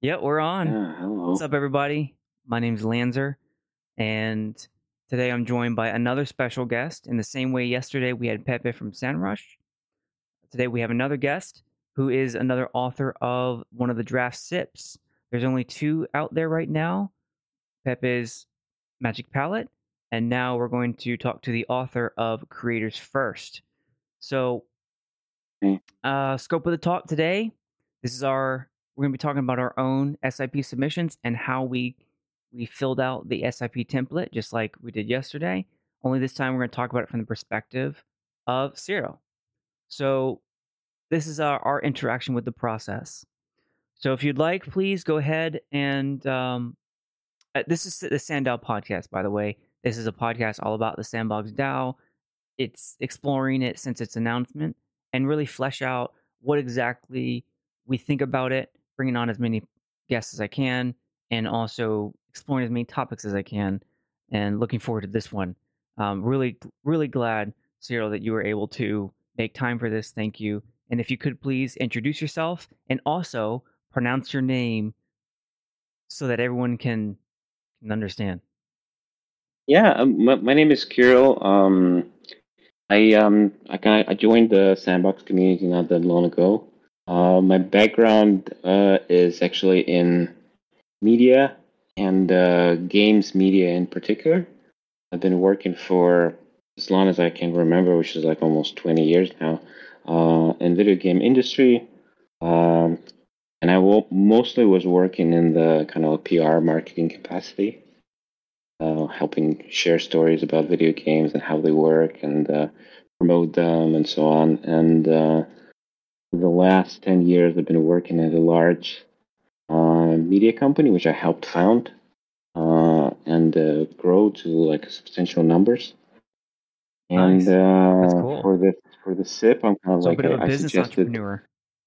Yeah, we're on. Yeah, What's hello. up, everybody? My name's Lanzer, and today I'm joined by another special guest. In the same way yesterday we had Pepe from SandRush, today we have another guest who is another author of one of the draft SIPs. There's only two out there right now, Pepe's Magic Palette, and now we're going to talk to the author of Creators First. So, Hey. scope of the talk today. We're going to be talking about our own SIP submissions and how we filled out the SIP template just like we did yesterday. Only this time we're going to talk about it from the perspective of Cyril. So this is our interaction with the process. So if you'd like, please go ahead and this is the Sandow podcast, by the way. This is a podcast all about the Sandbox DAO. It's exploring it since its announcement and really flesh out what exactly we think about it, bringing on as many guests as I can, and also exploring as many topics as I can. And looking forward to this one. Really, really glad, Cyril, that you were able to make time for this. Thank you. And if you could please introduce yourself and also pronounce your name so that everyone can understand. Yeah, my name is Kirill. I joined the Sandbox community not that long ago. My background is actually in media and games media in particular. I've been working for as long as I can remember, which is like almost 20 years now, in video game industry. Um, and mostly was working in the kind of PR marketing capacity. Helping share stories about video games and how they work and promote them and so on. And for the last 10 years, I've been working at a large media company, which I helped found and grow to like substantial numbers. And Nice. That's cool. for the SIP, I'm kind of So a like bit of a I business suggested. entrepreneur.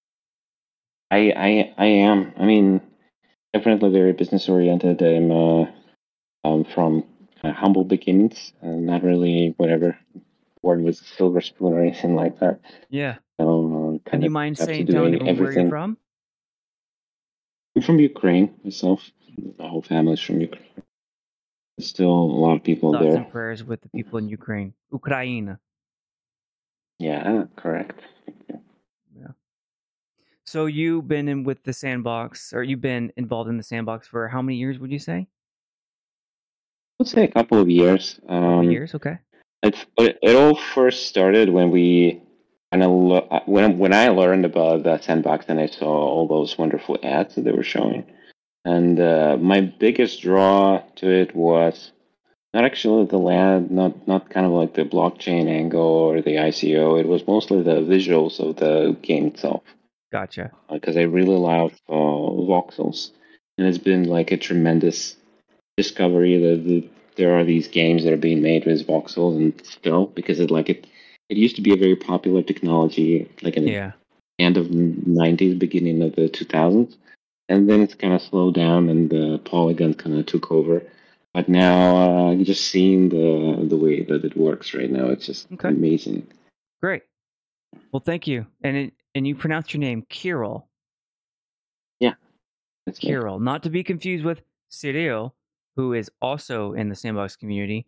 I am. I mean, definitely very business oriented. I'm from humble beginnings, not really whatever born with a silver spoon or anything like that. Yeah. So And kind do you of mind have to saying do telling everyone where you're everything. from? I'm from Ukraine myself. My whole family's from Ukraine. There's still a lot of people Thoughts there. and prayers with the people in Ukraine. Ukraine. Yeah, correct. Yeah. So you've been in with the sandbox, or you've been involved in the sandbox for how many years would you say? Let's say a couple of years. A couple of years, okay. It all first started when we kind of when I learned about the sandbox and I saw all those wonderful ads that they were showing. And my biggest draw to it was not actually the land, not kind of like the blockchain angle or the ICO. It was mostly the visuals of the game itself. Gotcha. Because I really love voxels, and it's been like a tremendous discovery that there are these games that are being made with voxels, and still because it used to be a very popular technology, like in the Yeah. end of '90s, beginning of the 2000s, and then it's kind of slowed down, and the Polygon kind of took over. But now, just seeing the way that it works right now, it's just Okay. amazing. Great. Well, thank you. And you pronounced your name Kirill. Yeah, that's me. Kirill, not to be confused with Cyril, who is also in the sandbox community.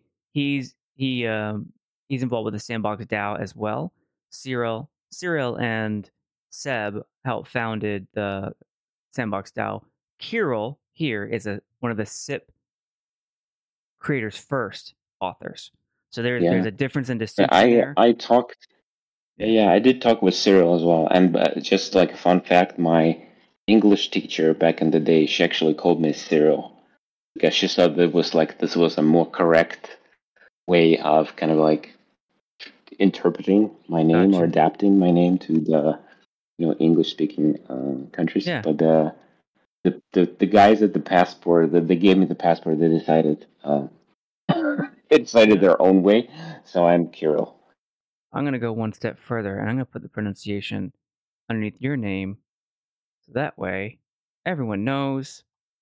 He's involved with the sandbox DAO as well. Cyril and Seb helped founded the sandbox DAO. Kirill here is one of the SIP creators first authors. So there's Yeah, a difference and yeah. distinction there. I talked. Yeah. Yeah, I did talk with Cyril as well. And just like a fun fact, my English teacher back in the day, she actually called me Cyril because she thought that was like this was a more correct way of kind of like interpreting my name or Gotcha. adapting my name to the English speaking countries. Yeah. But the guys at the passport that they gave me the passport, they decided they decided Yeah. their own way. So I'm Kirill. I'm gonna go one step further and I'm gonna put the pronunciation underneath your name. So that way everyone knows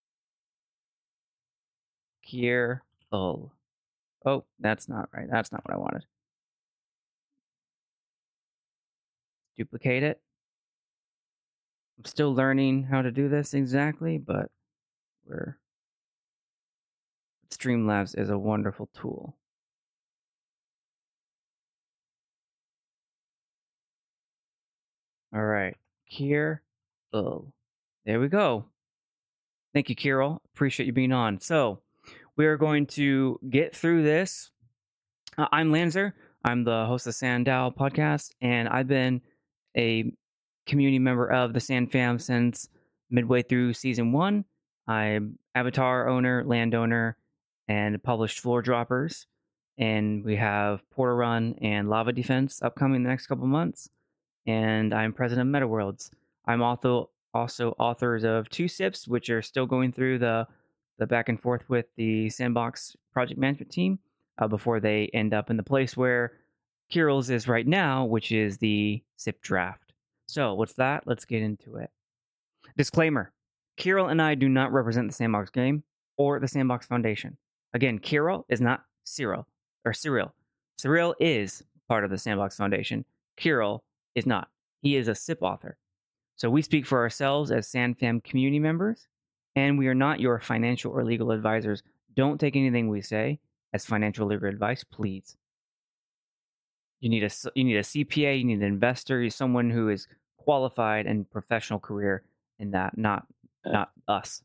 Kier Ul. Oh, that's not right. That's not what I wanted. Duplicate it. I'm still learning how to do this exactly, but Streamlabs is a wonderful tool. All right, here. Oh, there we go. Thank you, Kirill. Appreciate you being on. So, we are going to get through this. I'm Lanzer. I'm the host of Sandow podcast, and I've been a community member of the Sand Fam since midway through season 1. I'm avatar owner, landowner, and published Floor Droppers. And we have Portal Run and Lava Defense upcoming the next couple months. And I'm president of MetaWorlds. I'm also authors of 2 SIPs, which are still going through the back and forth with the Sandbox project management team before they end up in the place where Kirill's is right now, which is the SIP draft. So what's that? Let's get into it. Disclaimer: Kirill and I do not represent the Sandbox game or the Sandbox Foundation. Again, Kirill is not Cyril or Cyril. Cyril is part of the Sandbox Foundation. Kirill is not. He is a SIP author. So we speak for ourselves as SandFam community members, and we are not your financial or legal advisors. Don't take anything we say as financial or legal advice, please. You need a CPA, you need an investor, you're someone who is qualified and professional career in that, not us.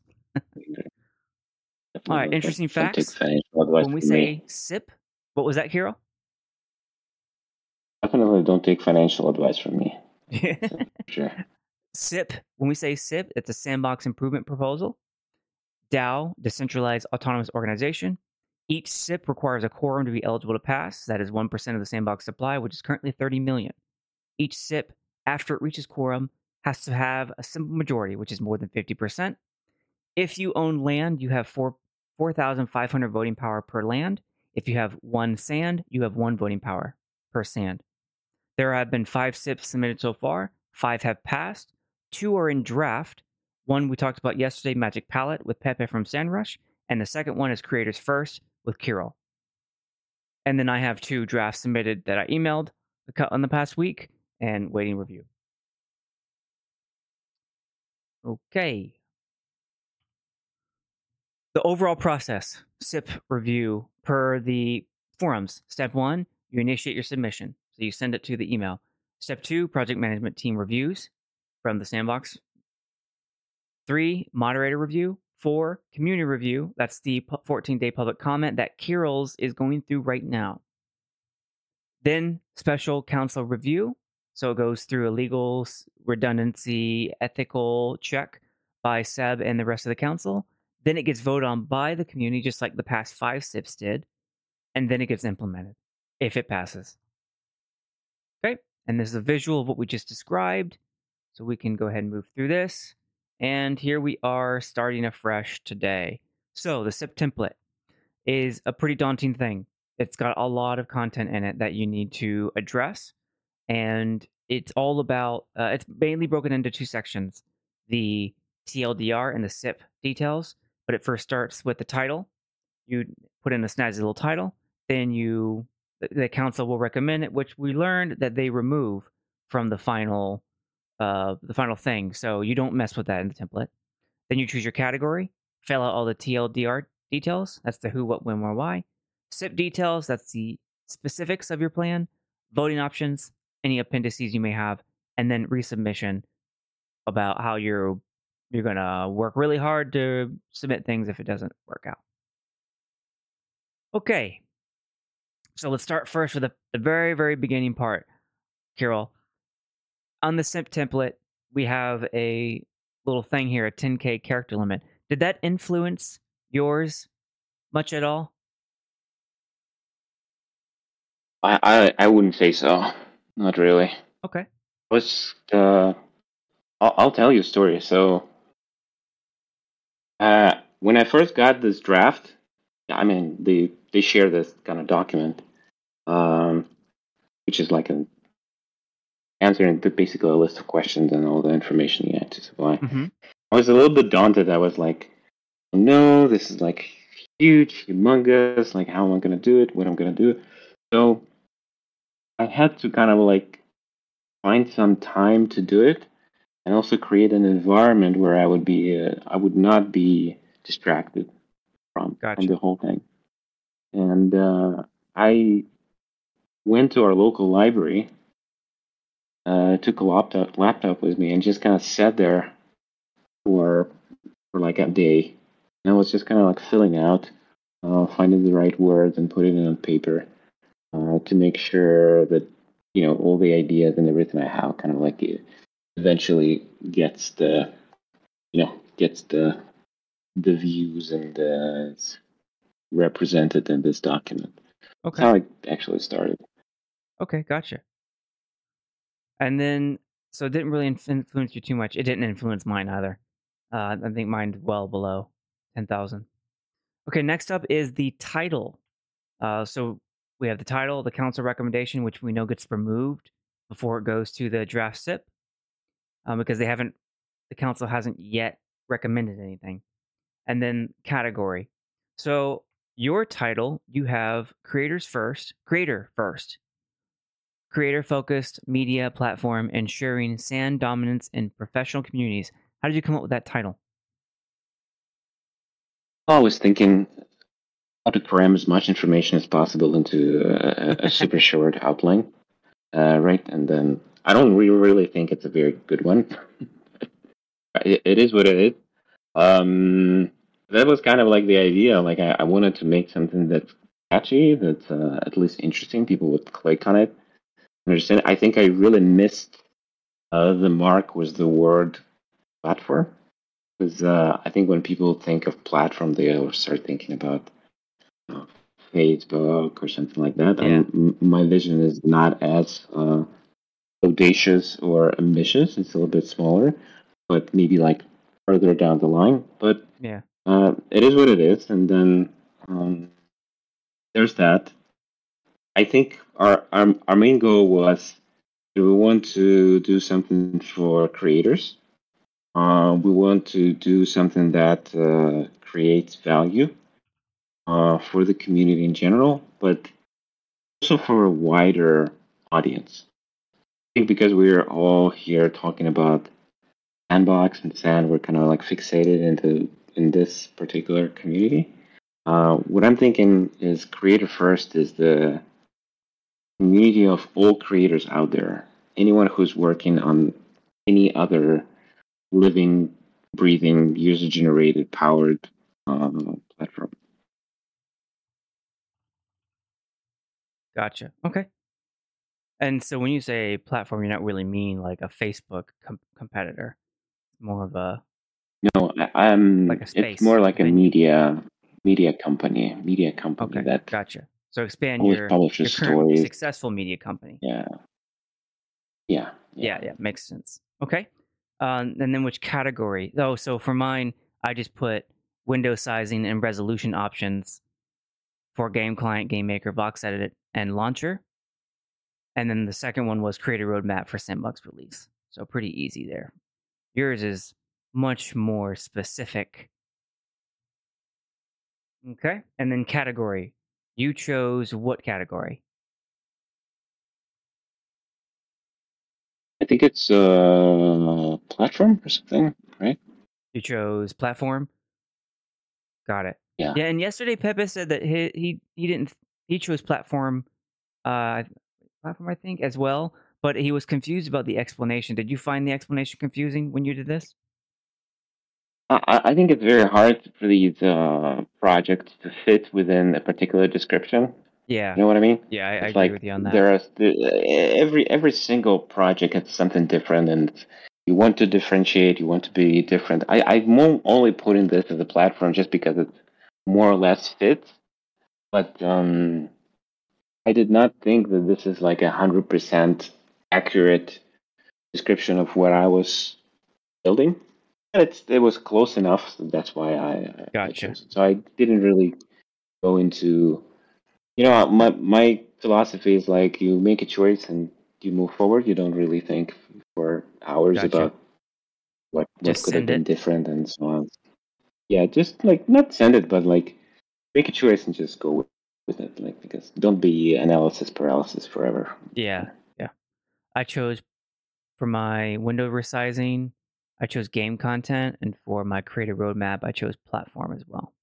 All right, interesting facts. When we say SIP, what was that, Kirill? Definitely don't take financial advice from me. Sure. SIP, when we say SIP, it's a Sandbox Improvement Proposal. DAO, Decentralized Autonomous Organization. Each SIP requires a quorum to be eligible to pass. That is 1% of the Sandbox supply, which is currently 30 million. Each SIP, after it reaches quorum, has to have a simple majority, which is more than 50%. If you own land, you have 4,500 voting power per land. If you have 1 sand, you have 1 voting power per sand. There have been 5 SIPs submitted so far. 5 have passed. 2 are in draft. One we talked about yesterday, Magic Palette with Pepe from Sandrush, and the second one is Creators First with Kirill. And then I have 2 drafts submitted that I emailed on the past week and waiting review. Okay. The overall process, SIP review per the forums. Step 1, you initiate your submission. So you send it to the email. Step 2, project management team reviews from the Sandbox. 3, moderator review. 4, community review. That's the 14-day public comment that Kirill's is going through right now. Then special counsel review. So it goes through a legal, redundancy, ethical check by Seb and the rest of the council. Then it gets voted on by the community, just like the past 5 SIPs did. And then it gets implemented, if it passes. Okay, and this is a visual of what we just described. So we can go ahead and move through this. And here we are starting afresh today. So the SIP template is a pretty daunting thing. It's got a lot of content in it that you need to address. And it's all about, it's mainly broken into 2 sections. The TLDR and the SIP details. But it first starts with the title. You put in a snazzy little title. Then the council will recommend it, which we learned that they remove from the final thing. So you don't mess with that in the template. Then you choose your category, fill out all the TLDR details. That's the who, what, when, where, why. SIP details, that's the specifics of your plan. Voting options, any appendices you may have, and then resubmission about how you're going to work really hard to submit things if it doesn't work out. Okay, so let's start first with the very, very beginning part, Kirill. On the SIP template, we have a little thing here, a 10K character limit. Did that influence yours much at all? I wouldn't say so. Not really. Okay. I'll tell you a story. So, when I first got this draft, I mean, they share this kind of document, which is like answering basically a list of questions and all the information you had to supply. Mm-hmm. I was a little bit daunted. I was like, no, this is like huge, humongous. Like, how am I going to do it? What I'm going to do? So I had to kind of like find some time to do it. and also create an environment where I would not be distracted from Gotcha. the whole thing. And I went to our local library, took a laptop with me, and just kind of sat there for like a day. And I was just kind of like filling out, finding the right words and putting it on paper to make sure that all the ideas and everything I have kind of like it eventually gets the views and it's represented in this document. That's Okay. how it actually started. Okay. Gotcha. And then, so it didn't really influence you too much. It didn't influence mine either. I think mine well below 10,000. Okay. Next up is the title. So we have the title, the council recommendation, which we know gets removed before it goes to the draft SIP, because the council hasn't yet recommended anything. And then category. So your title, you have creator first, creator focused media platform ensuring SAN dominance in professional communities. How did you come up with that title? I was thinking how to cram as much information as possible into a super short outline, right? And then I don't really think it's a very good one. It is what it is. That was kind of like the idea. Like I wanted to make something that's catchy, that's at least interesting. People would click on it. Understand? I think I really missed the mark was the word platform. Because I think when people think of platform, they will start thinking about uh, Facebook or something like that. Yeah. My vision is not as audacious or ambitious. It's a little bit smaller, but maybe like further down the line. But Yeah. it is what it is. And then um, there's that. I think our main goal was, do we want to do something for creators? We want to do something that creates value for the community in general, but also for a wider audience. I think because we're all here talking about Sandbox and Sand, we're kind of like fixated in this particular community. What I'm thinking is Creator First is the community of all creators out there. Anyone who's working on any other living, breathing, user generated, powered platform. Gotcha. Okay. And so when you say platform, you're not really mean like a Facebook competitor. More of a No, like a it's space, more like a like a venue. media company Okay, that gotcha. So expand always your publishes current stories. successful media company. Yeah, yeah, Yeah, yeah. yeah, makes sense. Okay. And then which category? Oh, so for mine, I just put window sizing and resolution options for game client, game maker, Vox Edit, and launcher. And then the second one was create a roadmap for Sandbox release. So pretty easy there. Yours is much more specific. Okay. And then category. You chose what category? I think it's platform or something, right? You chose platform. Got it. Yeah. Yeah, and yesterday Pepe said that he didn't he chose uh platform I think as well, but he was confused about the explanation. Did you find the explanation confusing when you did this? I think it's very hard for these projects to fit within a particular description. Yeah. You know what I mean? Yeah, I It's agree like with you on that. there are every single project has something different, and you want to differentiate. You want to be different. I'm only putting this as a platform just because it's more or less fits. But I did not think that this is like 100% accurate description of what I was building. And it was close enough, so that's why I Gotcha. chose it. So I didn't really go into, my philosophy is like you make a choice and you move forward. You don't really think for hours Gotcha. about what Just could have send been it. different and so on. Yeah, just like not send it, but like make a choice and just go with it. Like because don't be analysis paralysis forever. Yeah. Yeah. I chose For my window resizing, I chose game content, and for my creative roadmap, I chose platform as well.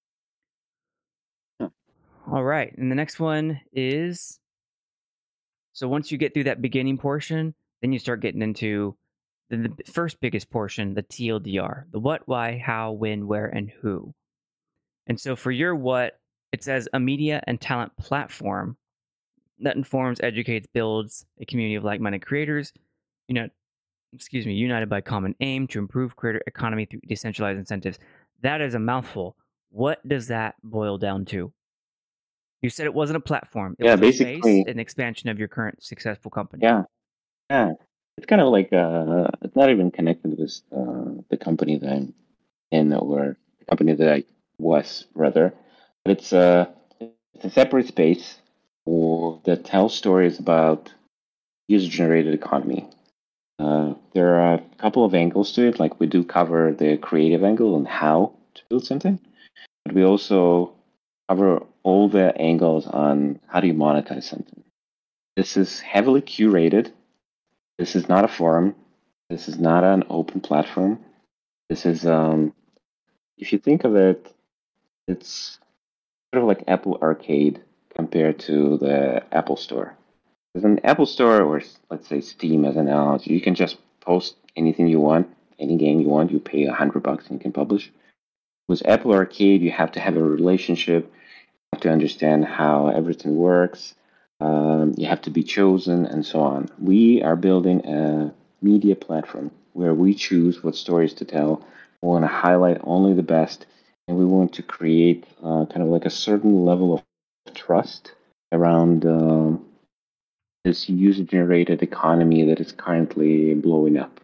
Huh. All right, and the next one is, so once you get through that beginning portion, then you start getting into the first biggest portion, the TLDR, the what, why, how, when, where, and who. And so for your what, it says a media and talent platform that informs, educates, builds a community of like-minded creators, united by common aim to improve creator economy through decentralized incentives. That is a mouthful. What does that boil down to? You said it wasn't a platform. It Yeah, was a space, basically, an expansion of your current successful company. yeah, yeah. It's kind of like it's not even connected with the company that I'm in, or the company that I was rather, but it's a separate space that tells stories about user-generated economy. There are a couple of angles to it. Like we do cover the creative angle and how to build something, but we also cover all the angles on how do you monetize something. This is heavily curated. This is not a forum. This is not an open platform. This is, if you think of it, it's sort of like Apple Arcade compared to the Apple Store. With an Apple Store, or let's say Steam as an analogy, you can just post anything you want, any game you want. You pay $100 and you can publish. With Apple Arcade, you have to have a relationship. You have to understand how everything works. You have to be chosen, and so on. We are building a media platform where we choose what stories to tell. We want to highlight only the best, and we want to create kind of like a certain level of trust around this user-generated economy that is currently blowing up.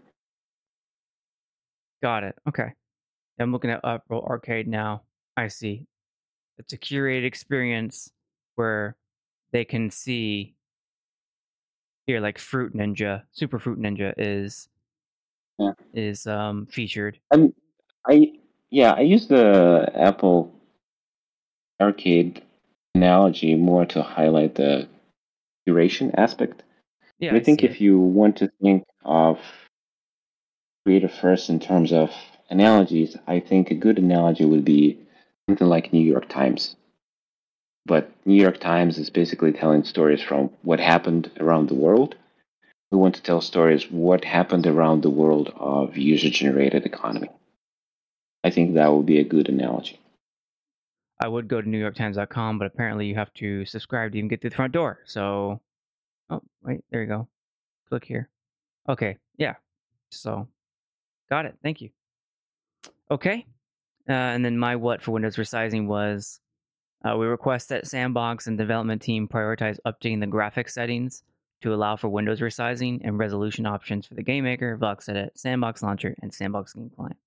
Got it. Okay. I'm looking at Apple Arcade now. I see. It's a curated experience where they can see here, like Fruit Ninja, Super Fruit Ninja Yeah. is featured. I I use the Apple Arcade analogy more to highlight the curation aspect. Yeah, And I I think see it. if you want to think of creative first in terms of analogies, I think a good analogy would be something like New York Times. But New York Times is basically telling stories from what happened around the world. We want to tell stories what happened around the world of user-generated economy. I think that would be a good analogy. I would go to NewYorkTimes.com, but apparently you have to subscribe to even get through the front door. So, oh wait, there you go. Click here. Okay, yeah. So, got it. Thank you. Okay, and then my what for Windows resizing was we request that Sandbox and development team prioritize updating the graphics settings to allow for Windows resizing and resolution options for the Game Maker, VoxEdit, Sandbox Launcher, and Sandbox Game Client.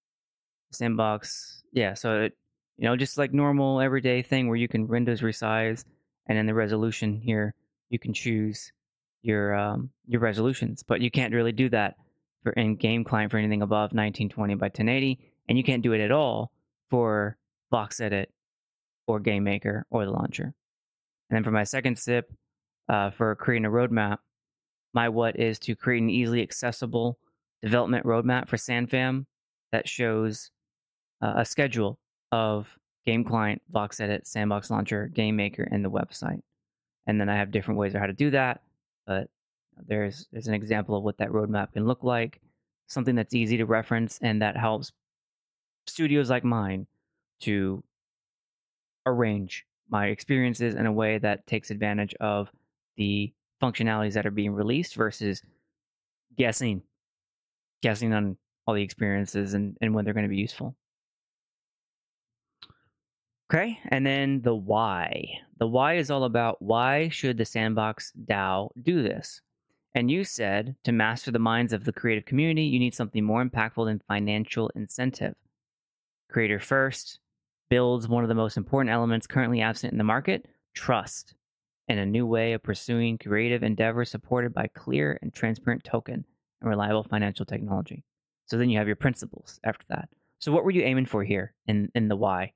Sandbox, yeah, so it, just like normal everyday thing where you can Windows resize, and in the resolution here, you can choose your resolutions, but you can't really do that for in Game Client for anything above 1920 by 1080, and you can't do it at all for VoxEdit or Game Maker or the launcher. And then for my second sip, for creating a roadmap, my what is to create an easily accessible development roadmap for SandFam that shows a schedule of Game Client, VoxEdit, Sandbox Launcher, Game Maker, and the website. And then I have different ways of how to do that, but there's an example of what that roadmap can look like, something that's easy to reference and that helps studios like mine to arrange my experiences in a way that takes advantage of the functionalities that are being released versus guessing on all the experiences and when they're going to be useful. Okay, and then the why. The why is all about why should the Sandbox DAO do this? And you said to master the minds of the creative community, you need something more impactful than financial incentive. Creator first builds one of the most important elements currently absent in the market, trust, and a new way of pursuing creative endeavors supported by clear and transparent token and reliable financial technology. So then you have your principles after that. So what were you aiming for here in the why?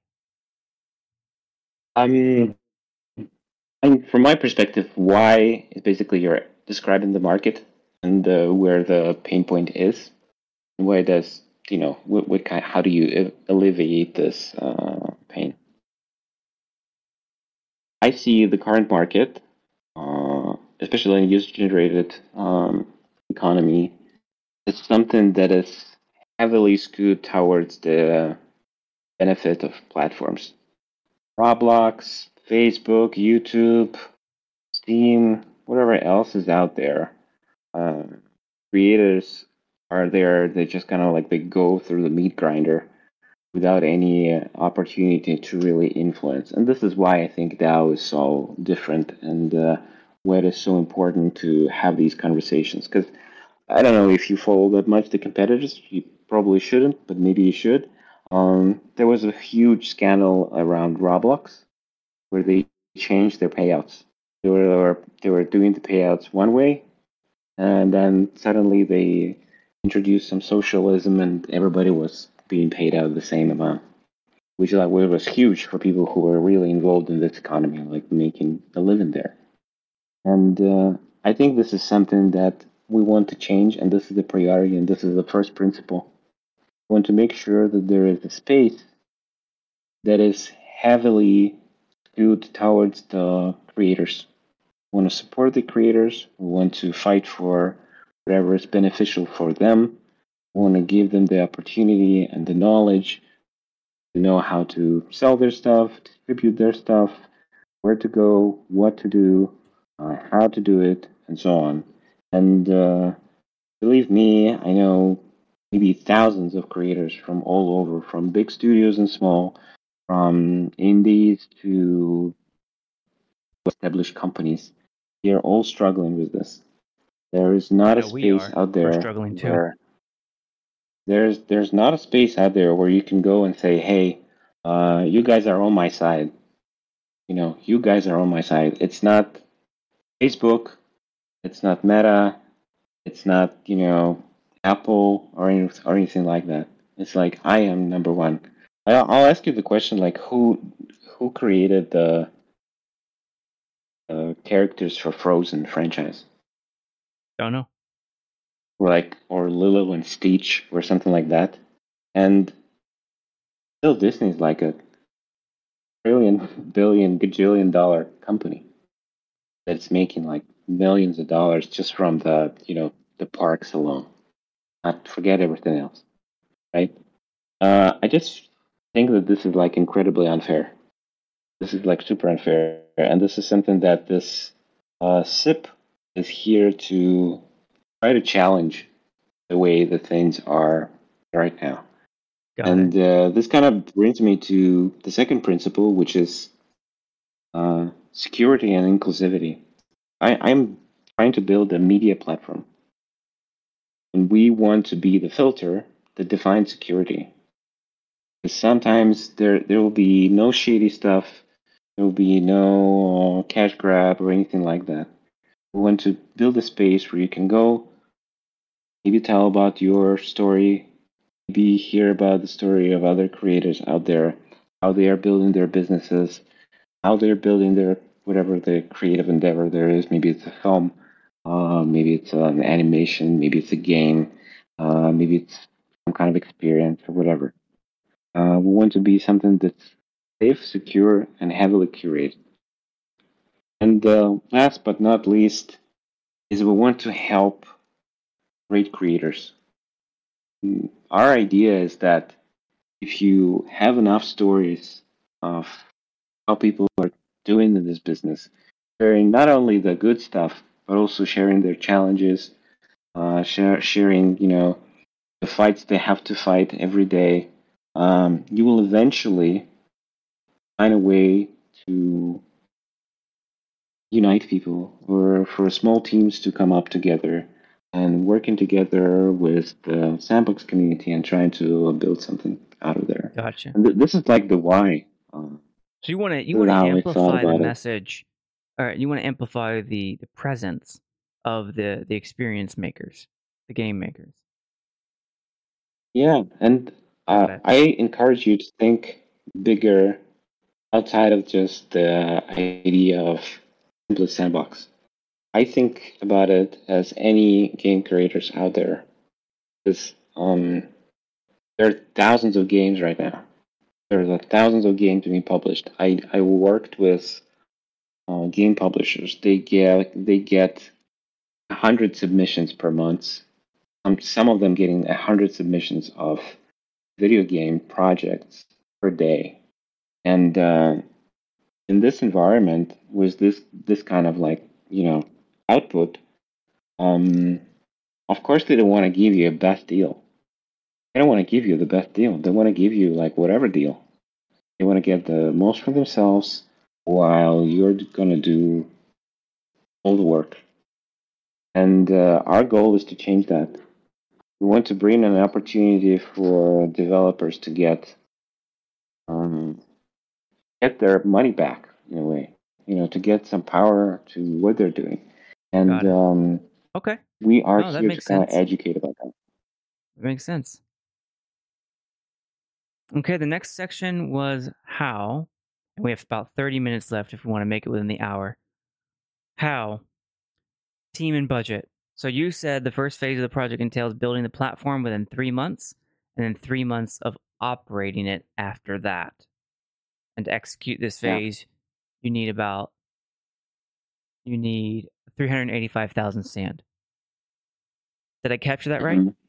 I mean, from my perspective, why is basically you're describing the market. and where the pain point is, and where does what kind, how do you alleviate this pain? I see the current market, especially in user-generated economy, as something that is heavily skewed towards the benefit of platforms. Roblox, Facebook, YouTube, Steam, whatever else is out there. Uh, Creators are there. They just kind of like they go through the meat grinder without any opportunity to really influence. And this is why I think DAO is so different and why it is so important to have these conversations. Because I don't know if you follow that much the competitors. You probably shouldn't, but maybe you should. There was a huge scandal around Roblox where they changed their payouts. They were doing the payouts one way, and then suddenly they introduced some socialism, and everybody was being paid out the same amount, which was huge for people who were really involved in this economy, like making a living there. And I think this is something that we want to change, and this is the priority, and this is the first principle. We want to make sure that there is a space that is heavily skewed towards the creators. We want to support the creators. We want to fight for whatever is beneficial for them. We want to give them the opportunity and the knowledge to know how to sell their stuff, distribute their stuff, where to go, what to do, how to do it, and so on. And believe me, I know maybe thousands of creators from all over, from big studios and small, from indies to established companies. They're all struggling with this. There is I not a know we space are. out We're there struggling too. where there's not a space out there where you can go and say, "Hey, you guys are on my side." You guys are on my side. It's not Facebook. It's not Meta. It's not Apple or anything like that. It's like I am number one. I'll ask you the question like who created the characters for Frozen franchise? Don't know. Or Lilo and Stitch or something like that. And still Disney's like a trillion, billion, gajillion dollar company that's making like millions of dollars just from the parks alone. Not forget everything else, right? I just think that this is like incredibly unfair. This is like super unfair, and this is something that this SIP is here to try to challenge the way that things are right now. Got And it. this kind of brings me to the second principle, which is security and inclusivity. I'm trying to build a media platform, and we want to be the filter that defines security. Because sometimes there will be no shady stuff, there will be no cash grab or anything like that. We want to build a space where you can go, maybe tell about your story, maybe hear about the story of other creators out there, how they are building their businesses, how they're building their whatever the creative endeavor there is. Maybe it's a film, maybe it's an animation, maybe it's a game, maybe it's some kind of experience or whatever. We want to be something that's safe, secure, and heavily curated. And last but not least is we want to help great creators. Our idea is that if you have enough stories of how people are doing in this business, sharing not only the good stuff, but also sharing their challenges, sharing, the fights they have to fight every day, you will eventually find a way to unite people or for small teams to come up together and working together with the sandbox community and trying to build something out of there. Gotcha. And this is like the why. So you want to This is how I thought amplify the about it. message, or you want to amplify the presence of the experience makers, the game makers. Yeah, and Got it. I encourage you to think bigger outside of just the idea of simplest sandbox. I think about it as any game creators out there, because there are thousands of games right now. There's thousands of games being published. I worked with game publishers. They get 100 submissions per month. Some of them getting 100 submissions of video game projects per day. And in this environment, with this kind of like output, um, of course they don't want to give you a best deal. They don't want to give you the best deal. They want to give you like whatever deal. They want to get the most for themselves while you're gonna do all the work. And our goal is to change that. We want to bring an opportunity for developers to um, get their money back in a way, to get some power to what they're doing. And Got it. Okay. we are No, that here to makes kind of sense. educate about that. That makes sense. Okay, the next section was how, and we have about 30 minutes left if we want to make it within the hour. How, team and budget. So you said the first phase of the project entails building the platform within 3 months, and then 3 months of operating it after that. And to execute this Yeah. phase, you need 385,000 sand. Did I capture that right? Mhm.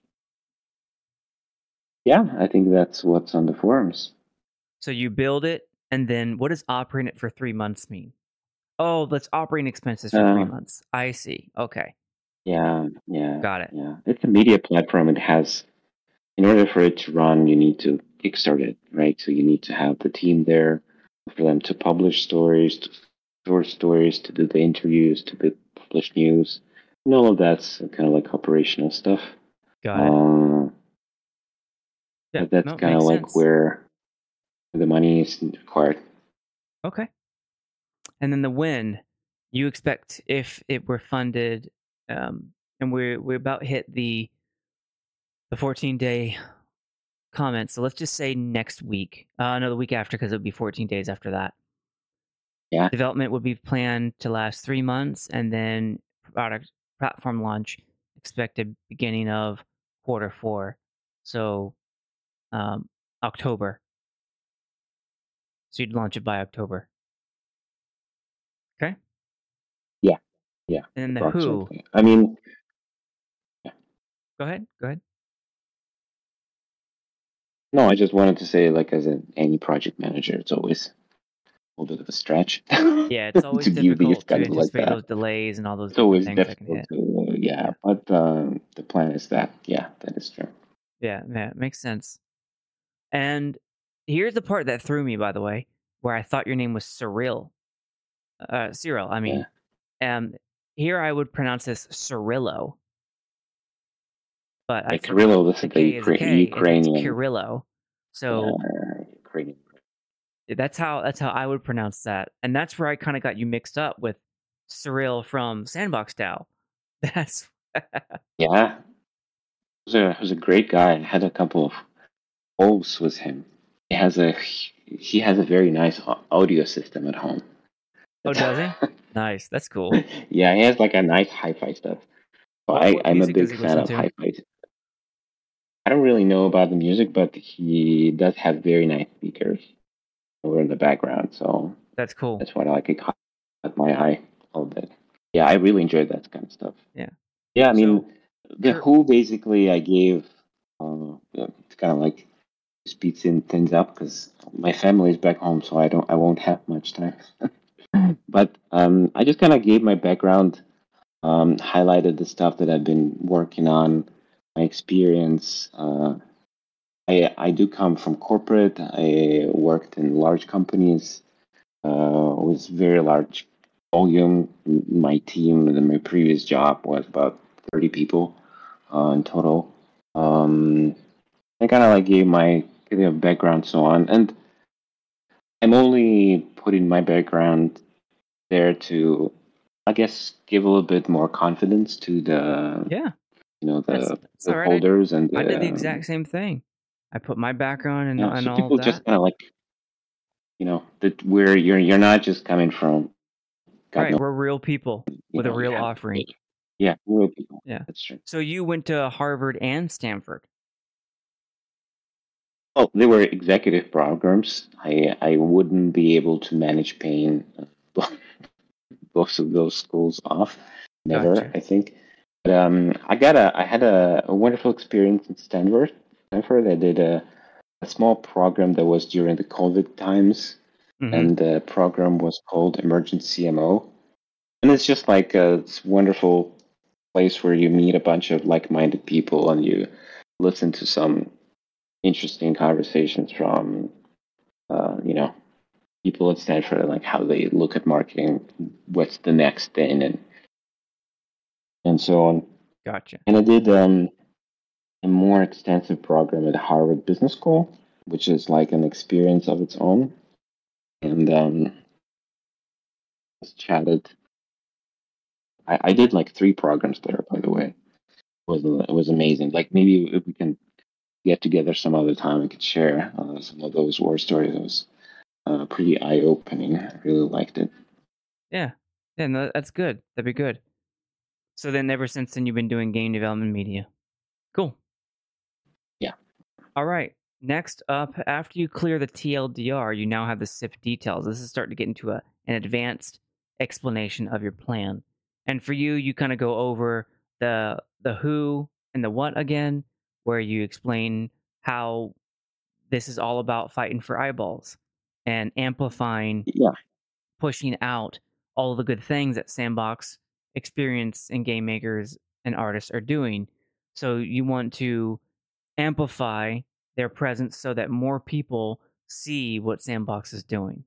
Yeah, I think that's what's on the forums. So you build it, and then what does operating it for 3 months mean? Oh, that's operating expenses for 3 months. I see. Okay. Yeah. Got it. Yeah. It's a media platform. It has, in order for it to run, you need to kickstart it, right? So you need to have the team there for them to publish stories, to store stories, to do the interviews, to publish news. And all of that's kind of like operational stuff. Got it. Yeah, But that's no, kind of makes like sense. where the money is required. Okay. And then the win, you expect if it were funded, and we about hit the 14-day comment. So let's just say next week. No, the week after, because it would be 14 days after that. Yeah. Development would be planned to last 3 months, and then product platform launch expected beginning of Q4. So October. So you'd launch it by October. Okay. Yeah. And then the who. I mean, Go ahead. no, I just wanted to say, like, as any project manager, it's always a little bit of a stretch. Yeah, it's always to give these difficult to kind of like anticipate that. those delays and all those It's different always things that can difficult hit. to, Yeah. But the plan is that, that is true. Yeah, it makes sense. And here's the part that threw me, by the way, where I thought your name was Cyril. Cyril, I mean. Here I would pronounce this Cirillo. But I forgot Kirillo, this the is K the is a K, Ukrainian. and it's Kirillo. So Ukrainian. that's how I would pronounce that. And that's where I kind of got you mixed up with Cyril from Sandbox DAO. That's Yeah. He was a great guy. I had a couple of calls with him. He has a very nice audio system at home. Oh, does he? Nice. That's cool. Yeah, he has like a nice hi-fi stuff. So What I'm a music does big he fan listen of to? hi-fi. I don't really know about the music, but he does have very nice speakers over in the background. So That's cool. that's what I like. It caught my eye a little bit. Yeah, I really enjoyed that kind of stuff. Yeah. Yeah, I mean, So, the who basically I gave to kind of like speed things up because my family is back home, so I won't have much time. But I just kind of gave my background, highlighted the stuff that I've been working on, my experience. I do come from corporate. I worked in large companies with very large volume. My team in my previous job was about 30 people in total. I kind of like gave my background so on, and I'm only putting my background there to, I guess, give a little bit more confidence to the that's all right. holders and I did the exact same thing. I put my background and so all people of that. just kind of like that where you're not just coming from got Right, no, we're real people with a you real have to offering. pay. Yeah, real people. Yeah. That's true. So you went to Harvard and Stanford. Well, they were executive programs. I wouldn't be able to manage paying both of those schools off. Never, Gotcha. I think. But I had a wonderful experience in Stanford. Stanford, I did a small program that was during the COVID times, Mm-hmm. and the program was called Emergent CMO. And it's just like this wonderful place where you meet a bunch of like-minded people and you listen to some interesting conversations from, people at Stanford, like how they look at marketing, what's the next thing, and so on. Gotcha. And I did a more extensive program at Harvard Business School, which is like an experience of its own. And just chatted. I did like 3 programs there, by the way. It was amazing. Like maybe if we can get together some other time, I could share some of those war stories. It was pretty eye opening. I really liked it. Yeah. Yeah, no, that's good. That'd be good. So then ever since then you've been doing game development media. Cool. Yeah. All right. Next up, after you clear the TLDR, you now have the SIP details. This is starting to get into an advanced explanation of your plan. And for you, you kind of go over the who and the what again, where you explain how this is all about fighting for eyeballs and amplifying, Yeah. pushing out all the good things that Sandbox experience and game makers and artists are doing. So you want to amplify their presence so that more people see what Sandbox is doing.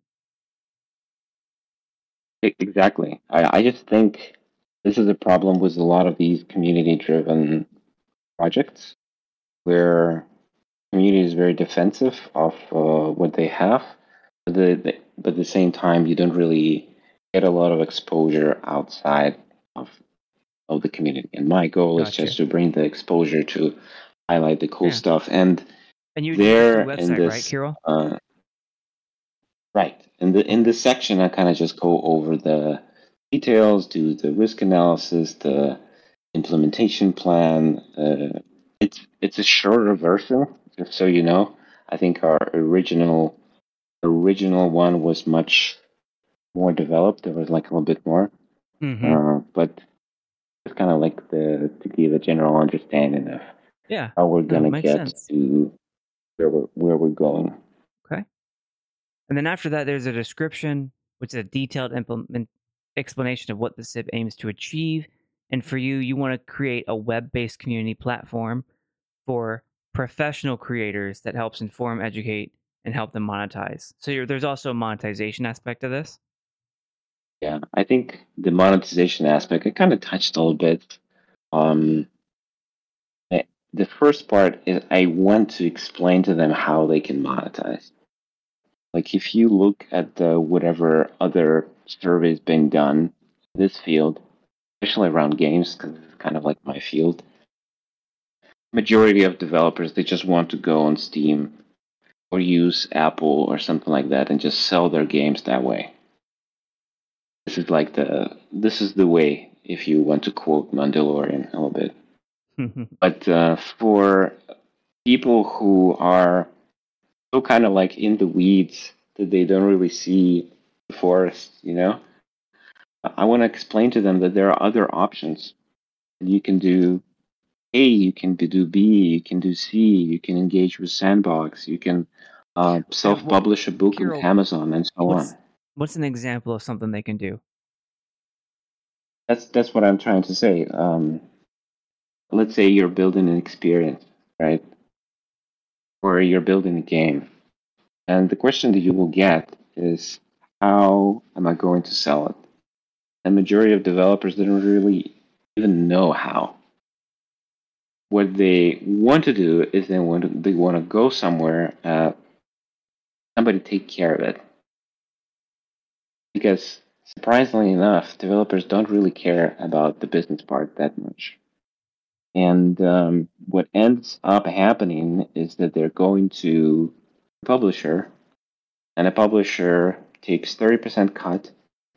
Exactly. I just think this is a problem with a lot of these community driven projects where community is very defensive of what they have, but at the same time, you don't really get a lot of exposure outside of the community. And my goal is Gotcha. just to bring the exposure to highlight the cool Yeah. stuff. And And you do this through there the in website, right, this, Kirill? right, in this section, I kind of just go over the details, do the risk analysis, the implementation plan. It's a shorter version, just so you know. I think our original one was much more developed. There was like a little bit more, Mm-hmm. but it's kind of like to give a general understanding of Yeah. how we're No, gonna makes get sense. to where we're going. Okay. And then after that, there's a description, which is a detailed explanation of what the SIP aims to achieve. And for you, you want to create a web-based community platform for professional creators that helps inform, educate, and help them monetize. So there's also a monetization aspect of this. Yeah, I think the monetization aspect I kind of touched a little bit. Um, the first part is I want to explain to them how they can monetize. Like if you look at whatever other surveys being done in this field, especially around games, because it's kind of like my field, majority of developers they just want to go on Steam or use Apple or something like that and just sell their games that way. This is the way if you want to quote Mandalorian a little bit. But for people who are so kind of like in the weeds that they don't really see the forest, I want to explain to them that there are other options. You can do A, you can do B, you can do C, you can engage with Sandbox, you can And what, self-publish a book on Kirill, Amazon, and so what's on. what's an example of something they can do? That's what I'm trying to say. Let's say you're building an experience, right? Or you're building a game. And the question that you will get is, how am I going to sell it? And majority of developers don't really even know how. What they want to do is they want to go somewhere, somebody take care of it. Because surprisingly enough, developers don't really care about the business part that much. And what ends up happening is that they're going to a publisher, and a publisher takes 30% cut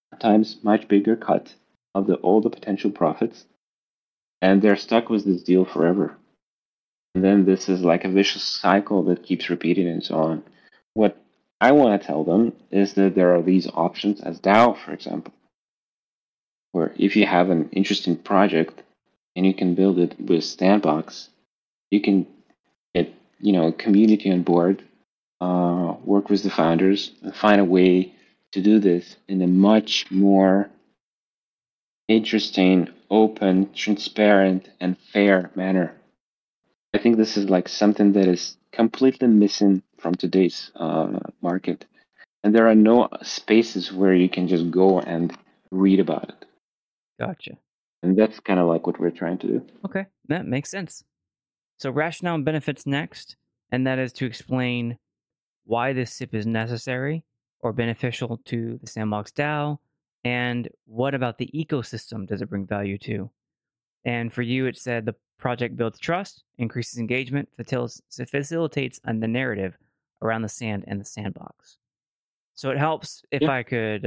times much bigger cut of all the potential profits, and they're stuck with this deal forever. And then this is like a vicious cycle that keeps repeating and so on. What I want to tell them is that there are these options as DAO, for example, where if you have an interesting project and you can build it with Sandbox, you can get community on board, work with the founders, and find a way to do this in a much more interesting, open, transparent, and fair manner. I think this is like something that is completely missing from today's market. And there are no spaces where you can just go and read about it. Gotcha. And that's kind of like what we're trying to do. Okay, that makes sense. So rationale and benefits next, and that is to explain why this SIP is necessary or beneficial to the Sandbox DAO, and what about the ecosystem does it bring value to? And for you, it said the project builds trust, increases engagement, facilitates the narrative around the sand and the sandbox. So it helps, if I could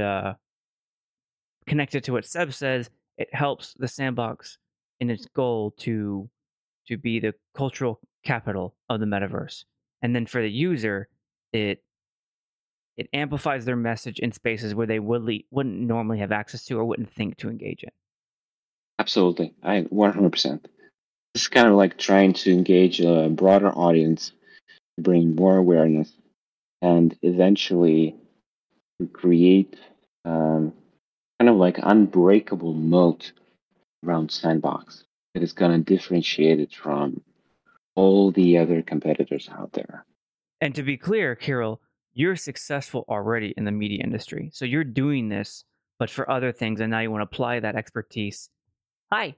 connect it to what Seb says, it helps the sandbox in its goal to be the cultural capital of the metaverse. And then for the user, it amplifies their message in spaces where they wouldn't normally have access to or wouldn't think to engage in. Absolutely. I 100%. It's kind of like trying to engage a broader audience, bring more awareness, and eventually create kind of like unbreakable moat around Sandbox that is going to differentiate it from all the other competitors out there. And to be clear, Kirill, you're successful already in the media industry. So you're doing this, but for other things, and now you want to apply that expertise. Hi.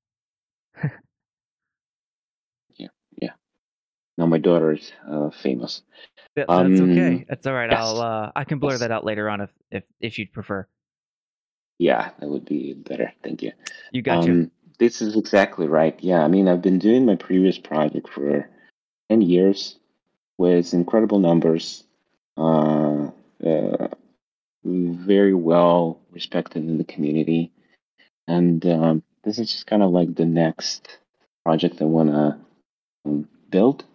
Yeah. Now my daughter is famous. That's okay. That's all right. Yes. I can blur that out later on if you'd prefer. Yeah, that would be better. Thank you. You gotcha. This is exactly right. Yeah, I mean, I've been doing my previous project for 10 years with incredible numbers, very well respected in the community. And this is just kind of like the next project I want to build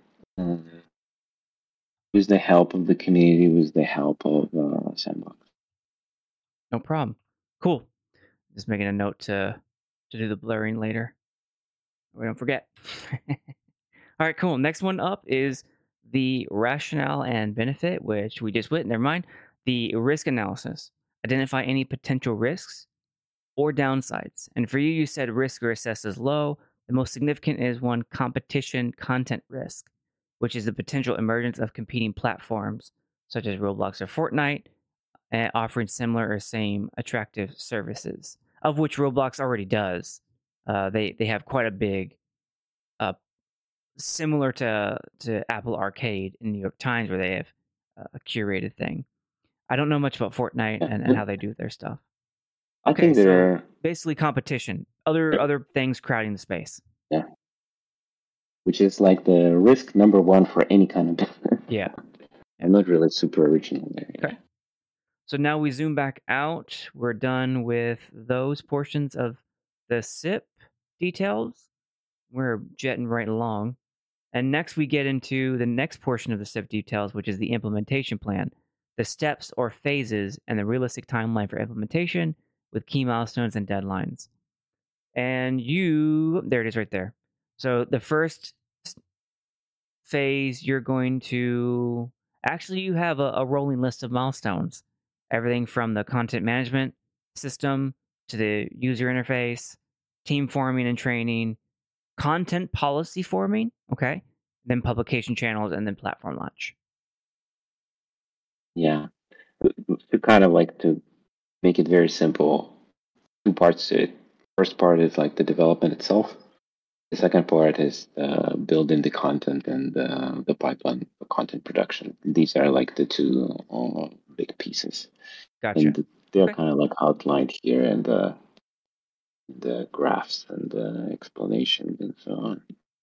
with the help of the community, with the help of Sandbox. No problem. Cool. Just making a note to do the blurring later. We don't forget. All right, cool. Next one up is the rationale and benefit, which we just went. Never mind. The risk analysis. Identify any potential risks or downsides. And for you, you said risk are assessed as low. The most significant is one competition content risk, which is the potential emergence of competing platforms such as Roblox or Fortnite, offering similar or same attractive services, of which Roblox already does. They have quite a big, similar to Apple Arcade in New York Times, where they have a curated thing. I don't know much about Fortnite and how they do their stuff. Okay, so basically competition, other things crowding the space. Yeah, which is like the risk number one for any kind of business. Yeah. I'm not really super original there. Okay. So now we zoom back out. We're done with those portions of the SIP details. We're jetting right along. And next we get into the next portion of the SIP details, which is the implementation plan, the steps or phases, and the realistic timeline for implementation with key milestones and deadlines. And there it is right there. So the first phase, you're going to, actually, you have a rolling list of milestones. Everything from the content management system to the user interface, team forming and training, content policy forming, okay, then publication channels, and then platform launch. Yeah. To kind of like to make it very simple, two parts to it. First part is like the development itself. The second part is building the content and the pipeline for content production. These are like the two big pieces. Gotcha. And they're kind of like outlined here in the graphs and the explanations and so on.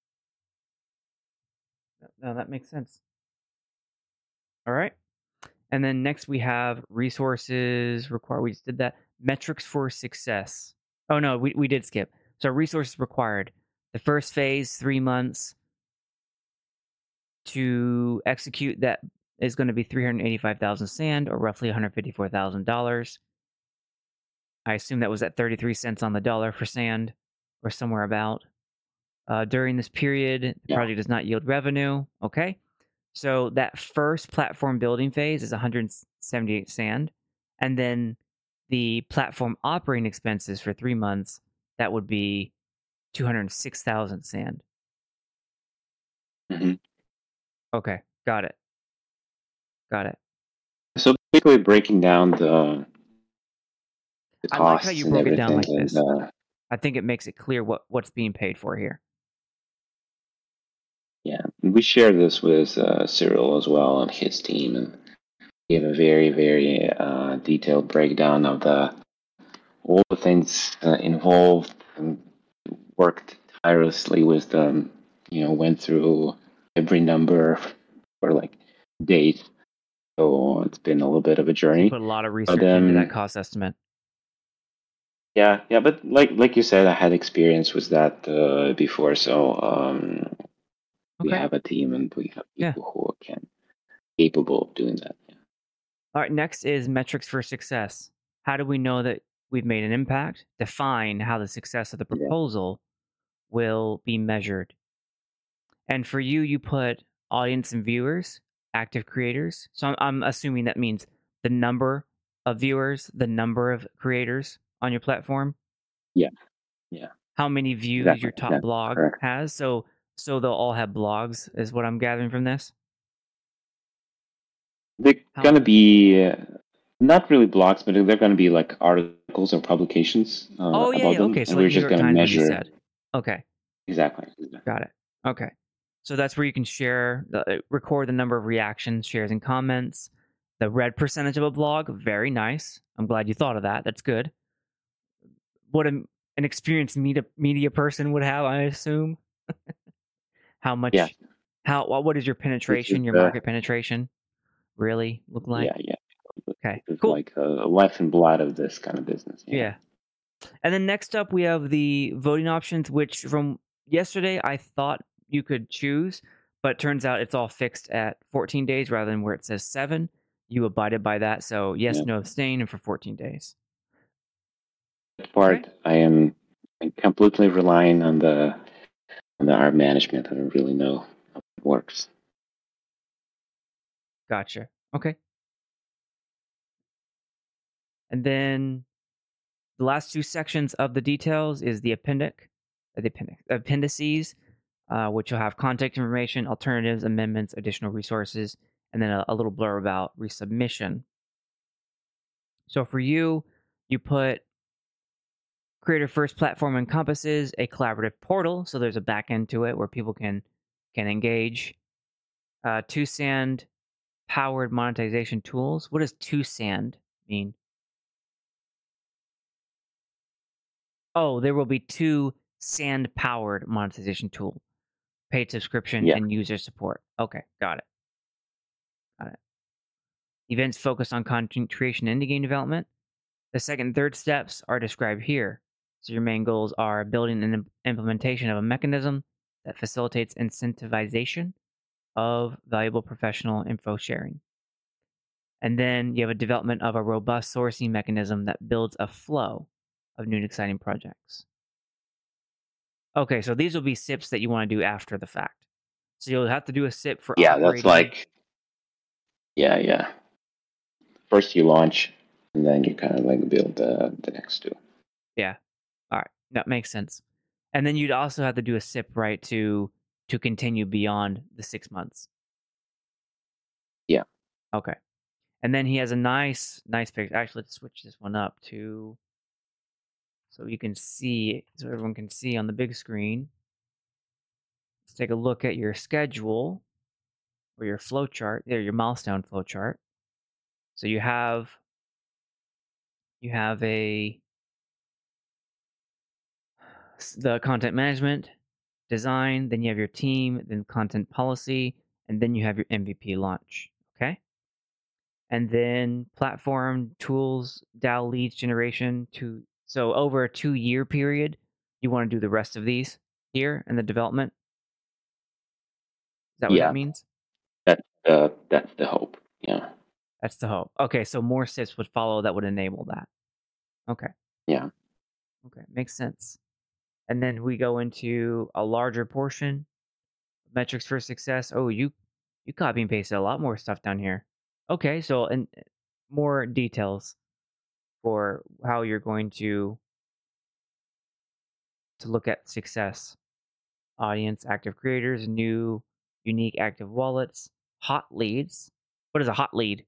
No, that makes sense. All right. And then next we have resources required. We just did that. metrics for success. Oh no, we did skip. So resources required. The first phase, 3 months to execute that is going to be 385,000 sand, or roughly $154,000. I assume that was at 33 cents on the dollar for sand, or somewhere about. During this period, the project does not yield revenue. Okay. So that first platform building phase is 178 sand. And then the platform operating expenses for 3 months, that would be 206,000 sand. Mm-hmm. Okay. Got it. So basically breaking down the I like how costs you and broke it down everything. like this. And I think it makes it clear what's being paid for here. yeah, we share this with Cyril as well and his team, and give a very, very detailed breakdown of all the things involved, and worked tirelessly with them. Went through every number for like days. So it's been a little bit of a journey. Put a lot of But research into that cost estimate. yeah, but like you said, I had experience with that before, so we Okay. have a team and we have Yeah. people who are capable of doing that. Yeah. All right, next is metrics for success. How do we know that we've made an impact? Define how the success of the proposal will be measured. And for you, you put audience and viewers, active creators. So I'm assuming that means the number of viewers, the number of creators on your platform. Yeah. How many views Exactly. your top That's blog correct. has. So they'll all have blogs, is what I'm gathering from this. They're gonna be not really blogs, but they're gonna be like articles or publications about them. Okay, And so we're like New just York gonna Times, what you measure. said. Okay. Exactly. Got it. Okay. So that's where you can record the number of reactions, shares, and comments. The read percentage of a blog, very nice. I'm glad you thought of that. That's good. What an experienced media person would have, I assume. How much? Yeah. What is your penetration, your market penetration, really look like? Yeah. Okay. It's Cool. like a life and blood of this kind of business. Yeah. And then next up, we have the voting options, which from yesterday I thought you could choose, but turns out it's all fixed at 14 days rather than where it says 7. You abided by that, so yes, no, abstain, and for 14 days. That part, I'm completely relying on our management. I don't really know how it works. Gotcha. Okay. And then the last 2 sections of the details is the appendices, which will have contact information, alternatives, amendments, additional resources, and then a little blurb about resubmission. So for you, you put Creator First platform encompasses a collaborative portal, so there's a back end to it where people can engage. 2Sand powered monetization tools. What does 2Sand mean? Oh, there will be 2 Sand powered monetization tool, paid subscription and user support. Okay, got it. Events focused on content creation and game development. The second and third steps are described here. So your main goals are building an implementation of a mechanism that facilitates incentivization of valuable professional info sharing. And then you have a development of a robust sourcing mechanism that builds a flow of new and exciting projects. Okay, so these will be SIPs that you want to do after the fact. So you'll have to do a SIP for operating. That's like, first you launch, and then you kind of like build the next 2. Yeah. All right. That makes sense. And then you'd also have to do a SIP, right, to continue beyond the 6 months. Yeah. Okay. And then he has a nice picture. Actually, let's switch this one up to so you can see, so everyone can see on the big screen. Let's take a look at your schedule or your flow chart. There, your milestone flow chart. So you have the content management, design, then you have your team, then content policy, and then you have your MVP launch. Okay? and then platform tools, DAO leads generation so over a 2-year period, you want to do the rest of these here in the development. Is that what that Yeah, means? that's the hope. Yeah, That's the hope. Okay, so more SIPs would follow that would enable that. Okay. yeah. Okay, makes sense. And then we go into a larger portion, metrics for success. Oh, you copy and pasted a lot more stuff down here. Okay, so and more details for how you're going to look at success. Audience, active creators, new unique active wallets, hot leads. What is a hot lead?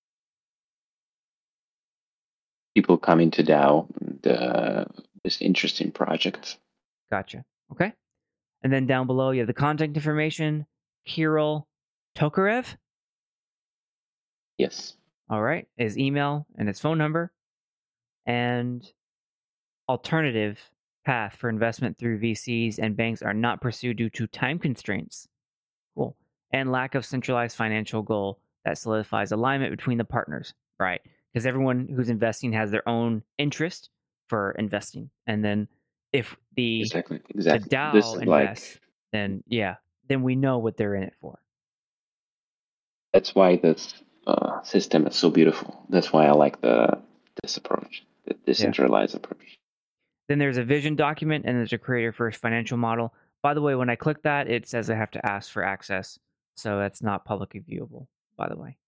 People coming to DAO and just interesting projects. Gotcha. Okay. And then down below, you have the contact information, Kirill Tokarev. Yes. All right. His email and his phone number. And alternative path for investment through VCs and banks are not pursued due to time constraints. Cool. And lack of centralized financial goal that solidifies alignment between the partners. Right. Because everyone who's investing has their own interest for investing. And then if the Exactly. This DAO is invests, like then then we know what they're in it for. that's why this system is so beautiful. That's why I like this approach, the decentralized approach. Then there's a vision document and there's a creator first financial model. By the way, when I click that, it says I have to ask for access. So that's not publicly viewable, by the way.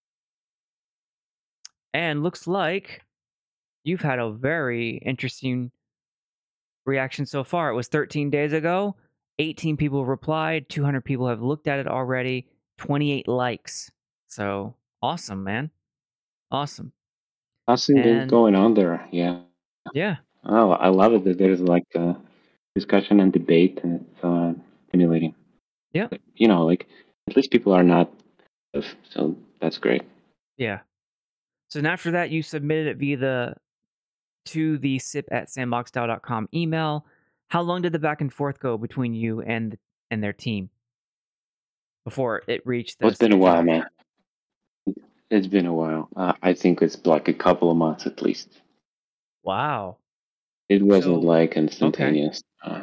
And looks like you've had a very interesting reaction so far. It was 13 days ago. 18 people replied. 200 people have looked at it already. 28 likes. So awesome, man. Awesome. Awesome things And going on there. Yeah. yeah, Oh, I love it that there's like a discussion and debate, and it's stimulating. yeah, You know, like at least people are not, so that's great. yeah. So then after that, you submitted it via to the sip@sandboxdao.com email. How long did the back and forth go between you and their team before it reached Well, the it's been a SIP while, draft? man. It's been a while. I think it's like a couple of months at least. Wow. It wasn't So, like okay. instantaneous.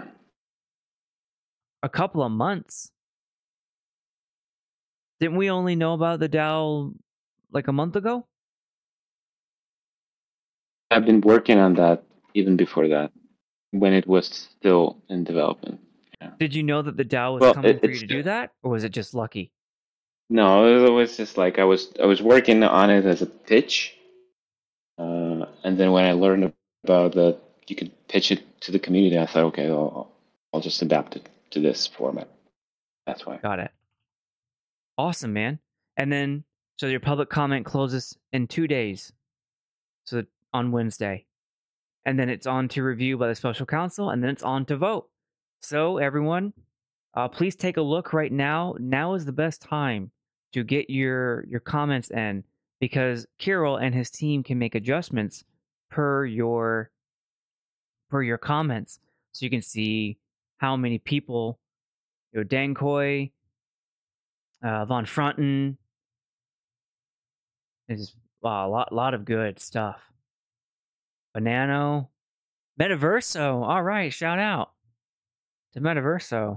A couple of months. Didn't we only know about the DAO like a month ago? I've been working on that even before that, when it was still in development. Yeah. Did you know that the DAO was Well, coming for you it's to do that, or was it just lucky? no, it was just like I was working on it as a pitch, and then when I learned about that you could pitch it to the community, I thought, okay, I'll just adapt it to this format. That's why. Got it. Awesome, man. And then, so your public comment closes in 2 days. So on Wednesday. And then it's on to review by the special counsel, and then it's on to vote. So everyone, please take a look right now. Now is the best time to get your comments in, because Kirill and his team can make adjustments per your comments, so you can see how many people, Dankoy, Von Fronten. Is wow, a lot of good stuff. Banano, Metaverso. All right, shout out to Metaverso.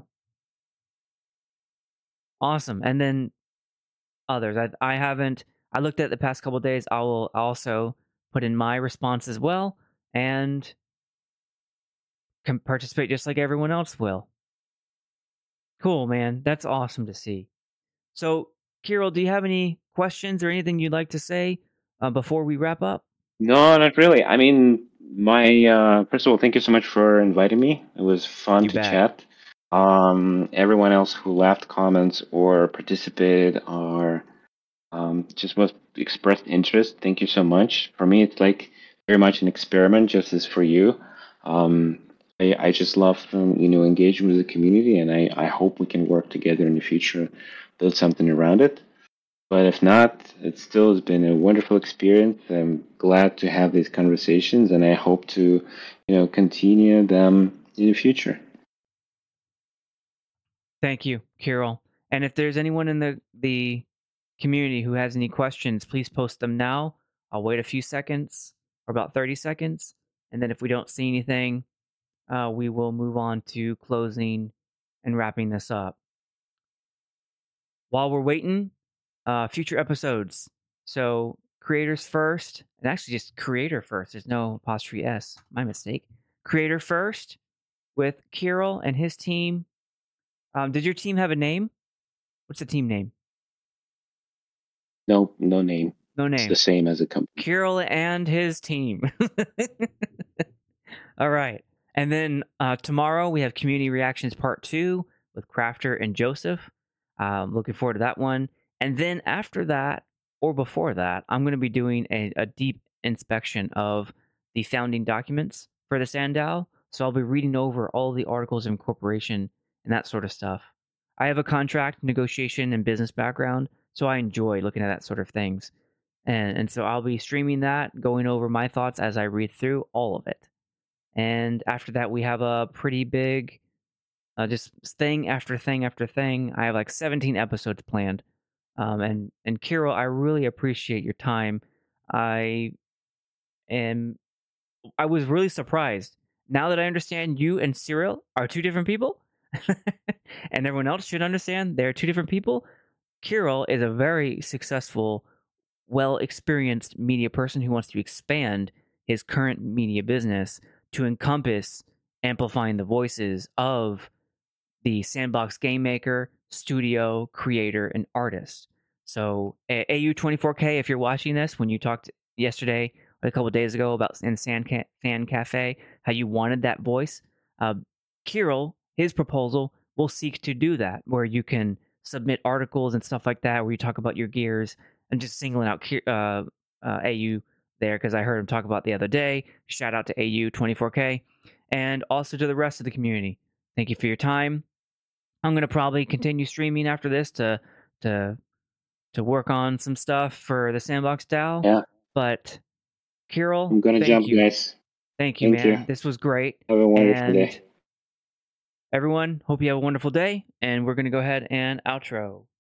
Awesome. And then others. I haven't. I looked at the past couple days. I will also put in my response as well, and can participate just like everyone else will. Cool, man. That's awesome to see. So, Kirill, do you have any questions or anything you'd like to say before we wrap up? No, not really. I mean, my first of all, thank you so much for inviting me. It was fun You to bet. chat. Everyone else who left comments or participated or just was expressed interest, thank you so much. For me, it's like very much an experiment, just as for you. Um, I just love engaging with the community, and I hope we can work together in the future, build something around it. But if not, it still has been a wonderful experience. I'm glad to have these conversations, and I hope to, continue them in the future. Thank you, Kirill. And if there's anyone in the community who has any questions, please post them now. I'll wait a few seconds, or about 30 seconds, and then if we don't see anything, we will move on to closing and wrapping this up. While we're waiting, future episodes. So creators first, and actually just creator first. There's no apostrophe S. My mistake. Creator first with Kirill and his team. Did your team have a name? What's the team name? No name. No name. It's the same as a company. Kirill and his team. All right. And then tomorrow we have Community Reactions Part 2 with Crafter and Joseph. Looking forward to that one. And then after that, or before that, I'm going to be doing a deep inspection of the founding documents for the Sandow. So I'll be reading over all the articles of incorporation and that sort of stuff. I have a contract, negotiation, and business background, so I enjoy looking at that sort of things. And so I'll be streaming that, going over my thoughts as I read through all of it. And after that, we have a pretty big, just thing after thing after thing. I have like 17 episodes planned. And Kirill, I really appreciate your time. I was really surprised. Now that I understand you and Cyril are two different people, and everyone else should understand they're two different people, Kirill is a very successful, well-experienced media person who wants to expand his current media business to encompass amplifying the voices of the sandbox game maker, studio, creator, and artist. So AU24K, if you're watching this, when you talked yesterday or a couple of days ago about in Fan Cafe, how you wanted that voice, Kirill, his proposal will seek to do that, where you can submit articles and stuff like that, where you talk about your gears, and just singling out AU there, because I heard him talk about the other day. Shout out to AU24K, and also to the rest of the community. Thank you for your time. I'm going to probably continue streaming after this to work on some stuff for the Sandbox DAO. Yeah. But Kirill, I'm going to jump, guys. Thank you, man. This was great. Have a wonderful day. Everyone, hope you have a wonderful day, and we're going to go ahead and outro.